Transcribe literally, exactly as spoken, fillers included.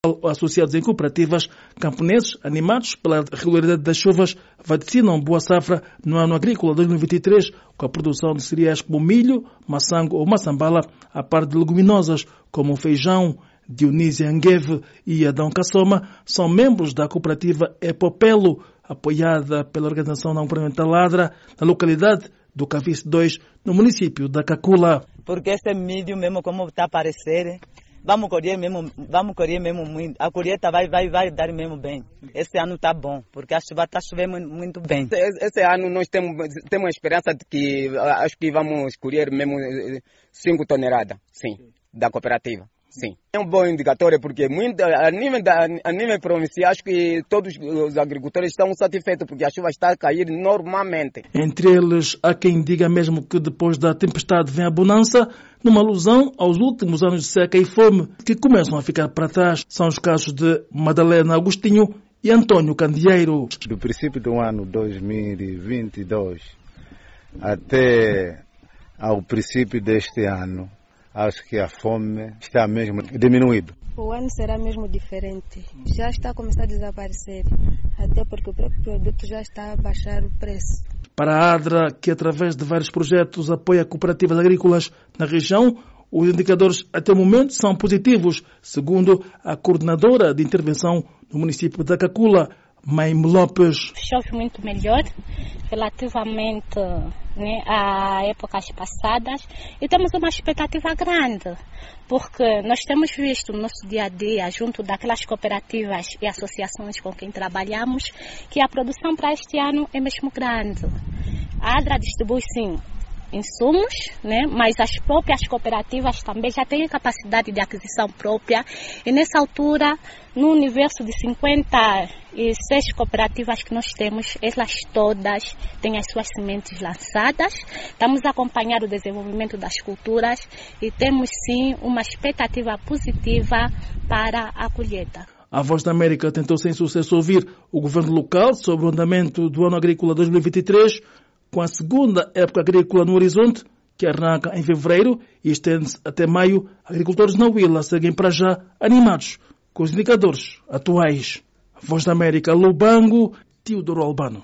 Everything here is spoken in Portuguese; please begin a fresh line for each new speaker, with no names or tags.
associados em cooperativas, camponeses animados pela regularidade das chuvas vaticinam boa safra no ano agrícola dois mil e vinte e três, com a produção de cereais como milho, maçango ou maçambala, a par de leguminosas como feijão. Dionísia Angueve e Adão Cassoma são membros da cooperativa Epopelo, apoiada pela organização não governamental Ladra, na localidade do Cavice dois, no município da Cacula.
Porque esse milho mesmo, como está a aparecer, vamos colher mesmo, vamos colher mesmo muito. A colheita vai, vai, vai dar mesmo bem. Esse ano está bom, porque a chuva está chovendo muito bem.
Esse, esse ano nós temos, temos a esperança de que acho que vamos colher mesmo cinco toneladas, sim, da cooperativa. Sim. É um bom indicador porque muito, a, nível da, a nível provincial acho que todos os agricultores estão satisfeitos porque a chuva está a cair normalmente.
Entre eles há quem diga mesmo que depois da tempestade vem a bonança, numa alusão aos últimos anos de seca e fome que começam a ficar para trás. São os casos de Madalena Agostinho e Antônio Candeeiro.
Do princípio do ano dois mil e vinte e dois até ao princípio deste ano, acho que a fome está mesmo diminuindo.
O ano será mesmo diferente. Já está a começar a desaparecer, até porque o próprio produto já está a baixar o preço.
Para a ADRA, que através de vários projetos apoia cooperativas agrícolas na região, os indicadores até o momento são positivos, segundo a coordenadora de intervenção no município da Cacula, Maime Lopes.
Chove muito melhor relativamente, né, a épocas passadas e temos uma expectativa grande, porque nós temos visto no nosso dia a dia, junto daquelas cooperativas e associações com quem trabalhamos, que a produção para este ano é mesmo grande. A ADRA distribui sim insumos, né? Mas as próprias cooperativas também já têm capacidade de aquisição própria e nessa altura, no universo de cinquenta e seis cooperativas que nós temos, elas todas têm as suas sementes lançadas. Estamos a acompanhar o desenvolvimento das culturas e temos sim uma expectativa positiva para a colheita.
A Voz da América tentou sem sucesso ouvir o governo local sobre o andamento do ano agrícola dois mil e vinte e três, com a segunda época agrícola no horizonte, que arranca em fevereiro e estende-se até maio. Agricultores na Huila seguem para já animados com os indicadores atuais. Voz da América, Lubango, Teodoro Albano.